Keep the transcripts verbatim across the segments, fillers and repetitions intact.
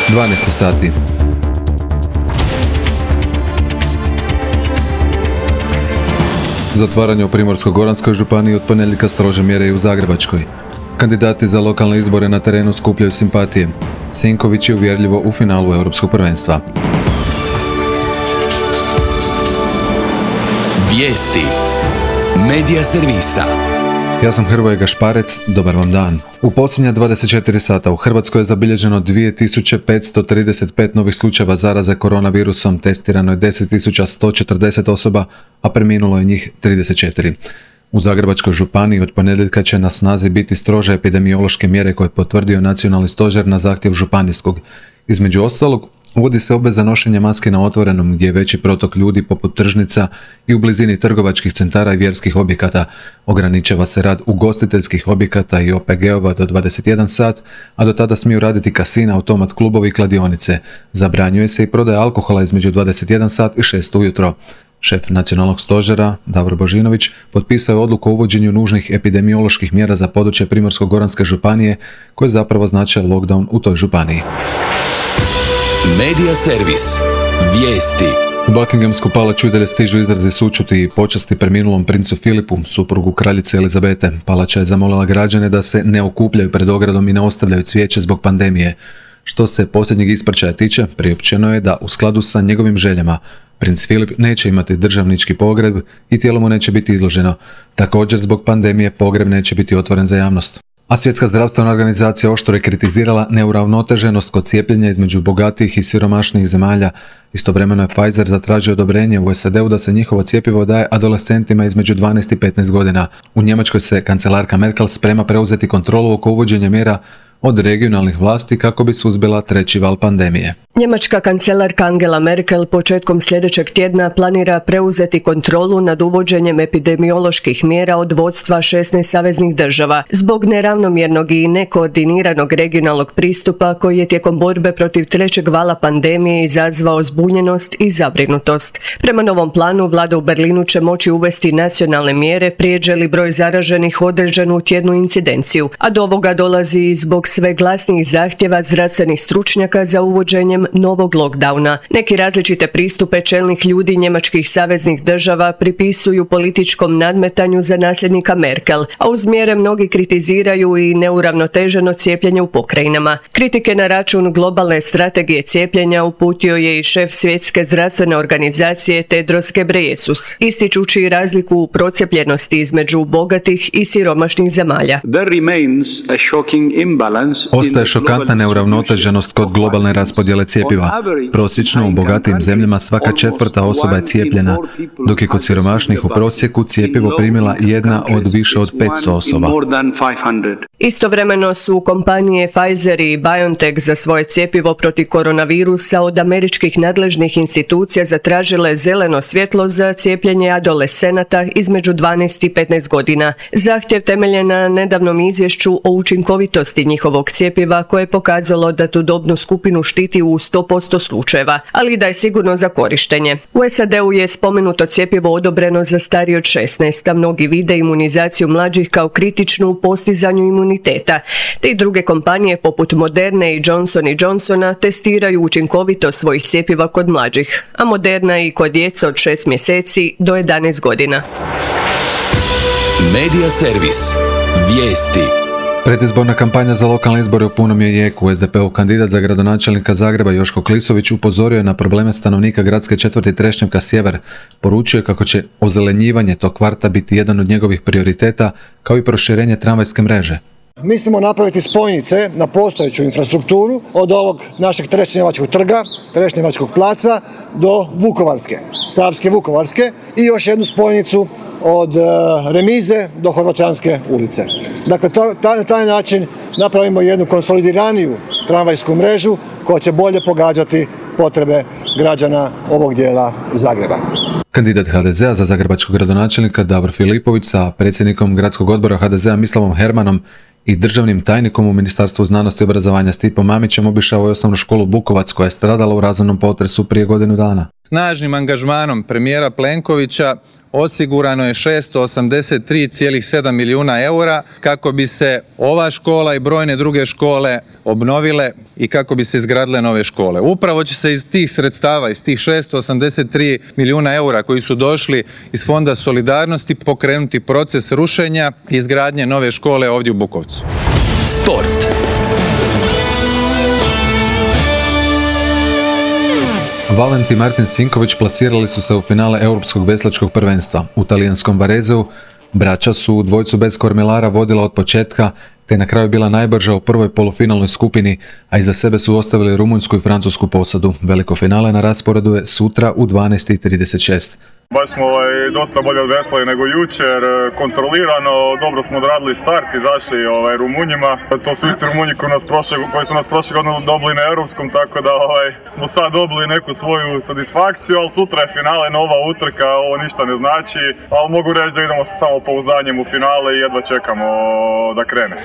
dvanaest sati. Zatvaranje u Primorsko-goranskoj županiji, od ponedjeljka strože mjere i u Zagrebačkoj. Kandidati za lokalne izbore na terenu skupljaju simpatije. Sinković je uvjerljivo u finalu Europskog prvenstva. Vijesti Medija servisa. Ja sam Hrvoje Gašparec, dobar vam dan. U posljednja dvadeset četiri sata u Hrvatskoj je zabilježeno dvije tisuće petsto trideset pet novih slučajeva zaraze koronavirusom, testirano je deset tisuća sto četrdeset osoba, a preminulo je njih trideset četiri. U Zagrebačkoj županiji od ponedjeljka će na snazi biti strože epidemiološke mjere koje je potvrdio nacionalni stožer na zahtjev županijskog. Između ostalog, uvodi se obveza nošenja maske na otvorenom gdje je veći protok ljudi poput tržnica i u blizini trgovačkih centara i vjerskih objekata. Ograničava se rad ugostiteljskih objekata i O P G-ova do dvadeset jedan sat, a do tada smiju raditi kasina, automat klubovi i kladionice. Zabranjuje se i prodaja alkohola između dvadeset jedan sat i šest ujutro. Šef nacionalnog stožera, Davor Božinović, potpisao je odluku o uvođenju nužnih epidemioloških mjera za područje Primorsko-goranske županije, koje zapravo znače lockdown u toj županiji. Medija servis. Vijesti. U Buckinghamsku palaču i dalje stižu izrazi sućuti i počasti preminulom princu Filipu, suprugu kraljice Elizabete. Palača je zamolila građane da se ne okupljaju pred ogradom i ne ostavljaju cvijeće zbog pandemije. Što se posljednjeg ispraćaja tiče, priopćeno je da u skladu sa njegovim željama princ Filip neće imati državnički pogreb i tijelo mu neće biti izloženo. Također, zbog pandemije pogreb neće biti otvoren za javnost. A Svjetska zdravstvena organizacija oštro je kritizirala neuravnoteženost kod cijepljenja između bogatijih i siromašnijih zemalja. Istovremeno je Pfizer zatražio odobrenje u S A D-u da se njihovo cjepivo daje adolescentima između dvanaest i petnaest godina. U Njemačkoj se kancelarka Merkel sprema preuzeti kontrolu oko uvođenja mjera od regionalnih vlasti kako bi suzbila treći val pandemije. Njemačka kancelarka Angela Merkel početkom sljedećeg tjedna planira preuzeti kontrolu nad uvođenjem epidemioloških mjera od vodstva šesnaest saveznih država zbog neravnomjernog i nekoordiniranog regionalnog pristupa koji je tijekom borbe protiv trećeg vala pandemije izazvao zbunjenost i zabrinutost. Prema novom planu, vlada u Berlinu će moći uvesti nacionalne mjere prijeđe li broj zaraženih određenu tjednu incidenciju, a do ovoga dolazi zbog sve glasnijih zahtjeva zdravstvenih stručnjaka za uvođenjem novog lockdowna. Neki različite pristupe čelnih ljudi njemačkih saveznih država pripisuju političkom nadmetanju za nasljednika Merkel, a uz mjere mnogi kritiziraju i neuravnoteženo cijepljenje u pokrajinama. Kritike na račun globalne strategije cijepljenja uputio je i šef Svjetske zdravstvene organizacije Tedros Ghebreyesus, ističući razliku u procijepljenosti između bogatih i siromašnih zemalja. Ostaje šokantna neuravnoteženost kod globalne raspodjele cjepiva. Prosječno u bogatijim zemljama svaka četvrta osoba je cijepljena, dok je kod siromašnih u prosjeku cjepivo primila jedna od više od petsto osoba. Istovremeno su kompanije Pfizer i BioNTech za svoje cjepivo protiv koronavirusa od američkih nadležnih institucija zatražile zeleno svjetlo za cijepljenje adolescenata između dvanaest i petnaest godina. Zahtjev temeljen na nedavnom izvješću o učinkovitosti njihovog cjepiva koje je pokazalo da tu dobnu skupinu štiti u sto posto slučajeva, ali i da je sigurno za korištenje. U S A D-u je spomenuto cjepivo odobreno za starije od šesnaest, a mnogi vide imunizaciju mlađih kao kritičnu u postizanju imuniteta. Te i druge kompanije poput Moderne i Johnson and Johnsona testiraju učinkovitost svojih cjepiva kod mlađih, a Moderna i kod djece od šest mjeseci do jedanaest godina. Medija servis. Vijesti. Predizborna kampanja za lokalne izbore u punom je jeku. S D P-ov kandidat za gradonačelnika Zagreba Joško Klisović upozorio je na probleme stanovnika gradske četvrti Trešnjevka Sjever. Poručio je kako će ozelenjivanje tog kvarta biti jedan od njegovih prioriteta, kao i proširenje tramvajske mreže. Mislimo napraviti spojnice na postojeću infrastrukturu od ovog našeg Trešnjevačkog trga, Trešnjevačkog placa do Vukovarske, Savske Vukovarske i još jednu spojnicu od Remize do Horvaćanske ulice. Dakle, to, na taj način napravimo jednu konsolidiraniju tramvajsku mrežu koja će bolje pogađati potrebe građana ovog dijela Zagreba. Kandidat H D Z-a za zagrebačkog gradonačelnika Davor Filipović sa predsjednikom gradskog odbora H D Z-a Mislavom Hermanom i državnim tajnikom u Ministarstvu znanosti i obrazovanja Stipom Mamićem obišao je osnovnu školu Bukovac koja je stradala u razornom potresu prije godinu dana. Snažnim angažmanom premijera Plenkovića osigurano je šesto osamdeset tri zarez sedam milijuna eura kako bi se ova škola i brojne druge škole obnovile i kako bi se izgradile nove škole. Upravo će se iz tih sredstava, iz tih šesto osamdeset tri milijuna eura koji su došli iz Fonda solidarnosti pokrenuti proces rušenja i izgradnje nove škole ovdje u Bukovcu. Sport. Valent i Martin Sinković plasirali su se u finale Europskog veslačkog prvenstva. U talijanskom Varezeu braća su dvojcu bez kormilara vodila od početka, te na kraju bila najbrža u prvoj polufinalnoj skupini, a iza sebe su ostavili rumunjsku i francusku posadu. Veliko finale na rasporedu je sutra u dvanaest i trideset šest. Baš smo ovaj, dosta bolje odveslali nego jučer, kontrolirano, dobro smo odradili start, izašli ovaj, Rumunjima. To su isti Rumunji koji, nas prošle, koji su nas prošle godine dobili na europskom, tako da ovaj, smo sad dobili neku svoju satisfakciju, ali sutra je finale, nova utrka, ovo ništa ne znači, ali mogu reći da idemo sa samopouzdanjem u finale i jedva čekamo da krene.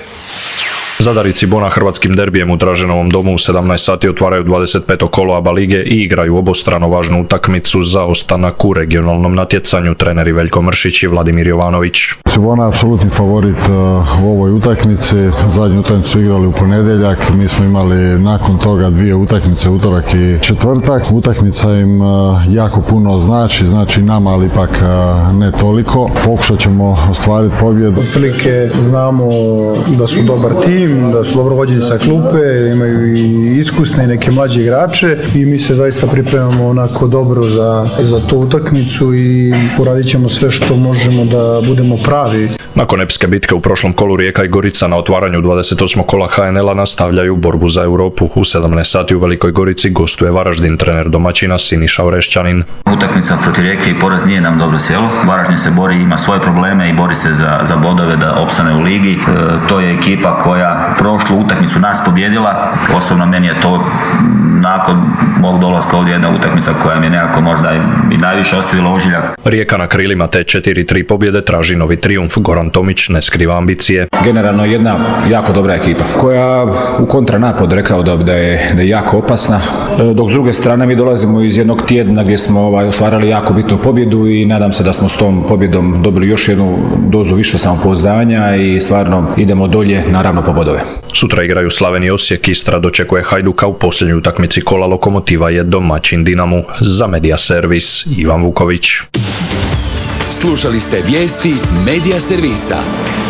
Zadar i Cibona hrvatskim derbijem u Draženovom domu u sedamnaest sati otvaraju dvadeset peto kolo A B A lige i igraju obostrano važnu utakmicu za ostanak u regionalnom natjecanju. Treneri Veljko Mršić i Vladimir Jovanović. Cibona je apsolutni favorit u ovoj utakmici. Zadnju utakmicu igrali u ponedjeljak. Mi smo imali nakon toga dvije utakmice, utorak i četvrtak. Utakmica im jako puno znači, znači nama, ali ipak ne toliko. Pokušat ćemo ostvariti pobjedu. Otprilike znamo da su dobar tim, da su dobro vođeni sa klupe, imaju i iskusne i neke mlađe igrače i mi se zaista pripremamo onako dobro za, za tu utakmicu i uradit ćemo sve što možemo da budemo pravi. Nakon epske bitke u prošlom kolu Rijeka i Gorica na otvaranju dvadeset osmog kola H N L-a nastavljaju borbu za Europu. U sedamnaest sati u Velikoj Gorici gostuje Varaždin, trener domaćina Siniša Orešćanin. Utakmica protiv Rijeke i poraz nije nam dobro sjelo. Varaždin se bori, ima svoje probleme i bori se za, za bodove da opstane u ligi. E, to je ekipa koja prošlu utakmicu nas pobjedila. Osobno meni je to nakon mog dolaska ovdje jedna utakmica koja mi je nekako možda i najviše ostavila ožiljak. Rijeka na krilima te četiri tri pobjede traži novi trijumf. Goran Tomić ne skriva ambicije. Generalno jedna jako dobra ekipa koja u kontranapad rekao da, da, je, da je jako opasna, dok s druge strane mi dolazimo iz jednog tjedna gdje smo ovaj, ostvarali jako bitnu pobjedu i nadam se da smo s tom pobjedom dobili još jednu dozu više samopouzdanja i stvarno idemo dolje, naravno po bodove. Sutra igraju Slaven i Osijek, Istra dočekuje Hajduka u posljednjoj utakmici kola, Lokomotiva je domaćin Dinamu. Za Medija Servis Ivan Vuković. Slušali ste vijesti Medija Servisa.